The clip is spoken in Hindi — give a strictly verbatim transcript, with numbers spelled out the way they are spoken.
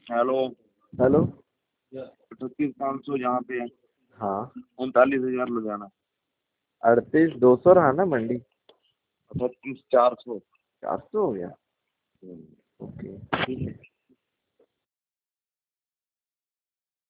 हेलो। हेलो। अठतीस पाँच सौ यहाँ पे है। हाँ। उनतालीस हजार लुधियाना। अड़तीस दो सौ रहा ना मंडी। अठतीस चार सौ। चार सौ हो गया। ओके ठीक है।